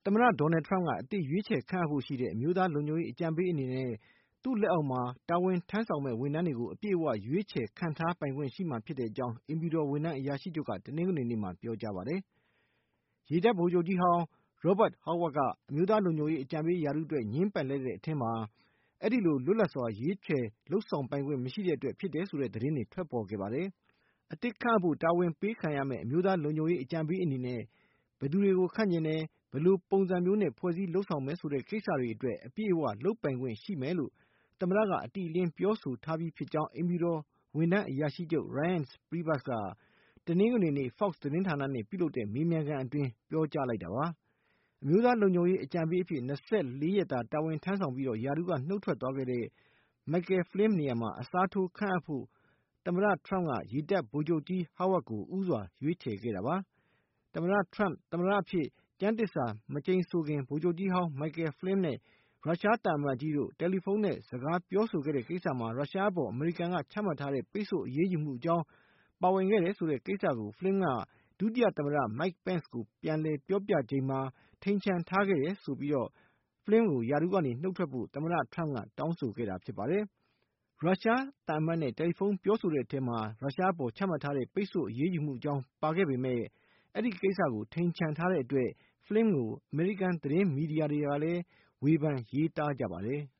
သမ္မတ Donald Trump ကအသစ်ရွေးချယ်ခန့်အပ်ဖို့ရှိတဲ့အမျိုးသားလုံခြုံရေးအကြံပေးအနေနဲ့သူ့လက်အောက်မှာတာဝန်ထမ်းဆောင်မဲ့ဝန်ထမ်းတွေကိုအပြည့်အဝရွေးချယ်ခန့်ထားပိုင်ခွင့်ရှိမှာဖြစ်ကြောင်းအိမ်ဖြူတော်ဝန်ထမ်းအရာရှိချုပ်ကတနင်္ဂနွေနေ့မှာပြောကြားပါတယ်။ ရေတပ်ဗိုလ်ချုပ်ကြီးဟောင်း Robert Howard ကအမျိုးသားလုံခြုံရေးအကြံပေးရာထူးအတွက်ငြင်းပယ်လိုက်တဲ့အထဲမှာအဲဒီလိုလွတ်လပ်စွာရွေးချယ်လုပ်ဆောင်ပိုင်ခွင့်မရှိတဲ့အတွက်ဖြစ်တယ်ဆိုတဲ့သတင်းတွေထွက်ပေါ်ခဲ့ပါတယ်။ အသစ်ခန့်အပ်ဖို့တာဝန်ပေးခံရမယ့်အမျိုးသားလုံခြုံရေးအကြံပေးအနေနဲ့ဘယ်သူတွေကိုခန့်ချင်တယ်၊ဘယ်လိုပုံစံမျိုးနဲ့ဖွဲ့စည်းလုပ်ဆောင်မယ်ဆိုတဲ့ကိစ္စတွေအတွက်အပြည့်အဝလုပ်ပိုင်ခွင့်ရှိမယ်လို့သမ္မတကအတိအလင်းပြောဆိုထားပြီးဖြစ်ကြောင်းအိမ်ဖြူတော်ဝန်ထမ်းအရာရှိချုပ် Reince Priebus ကတနင်္ဂနွေနေ့ Fox သတင်းဌာနနဲ့ပြုလုပ်တဲ့မေးမြန်းခန်းအတွင်းပြောကြားလိုက်တာပါ။ အမျိုးသားလုံခြုံရေးအကြံပေးအဖြစ်24 ရက်တာဝန်ထမ်းဆောင်ပြီးရာထူးကနုတ်ထွက်သွားခဲ့တဲ့ Michael Flynn နေရာမှာအစားထိုးခန့်အပ်ဖို့သမ္မတ Trump ကရေတပ်ဗိုလ်ချုပ်ကြီး Howard ကိုဦးစွာရွေးချယ်ခဲ့တာပါ။ သမ္မတ Trump သမ္မတအဖြစ်ကျမ်းသစ္စာမကျိန်ဆိုခင်ဗိုလ်ချုပ်ကြီးဟောင်း Michael Flynn နဲ့ရုရှားသံအမတ်ကြီးတို့တယ်လီဖုန်းနဲ့စကားပြောဆိုခဲ့တဲ့ကိစ္စမှာရုရှားအပေါ်အမေရိကန်ကချမှတ်ထားတဲ့ပိတ်ဆို့အရေးယူမှုအကြောင်းပါဝင်ခဲ့တယ်ဆိုတဲ့ကိစ္စကို Flynn ကဒုတိယသမ္မတ Mike Pence ကိုပြန်လည်ပြောပြချိန်မှာထိန်ချန်ထားခဲ့တယ်ဆိုပြီးFlynn ကိုရာထူးကနေနုတ်ထွက်ဖို့သမ္မတ Trump ကတောင်းဆိုခဲ့တာဖြစ်ပါတယ်။ ရုရှားသံအမတ်နဲ့တယ်လီဖုန်းပြောဆိုတဲ့အထဲမှာရုရှားအပေါ်ချမှတ်ထားတဲ့ပိတ်ဆို့အရေးယူမှုအကြောင်းပါခဲ့ပေမဲ့အဲဒီကိစ္စကိုထိန်ချန်ထားတဲ့အတွက်Flynn ကိုအမေရိကန်သတင်းမီဒီယာတွေကလည်းဝေဖန်ရေးသားကြပါတယ်။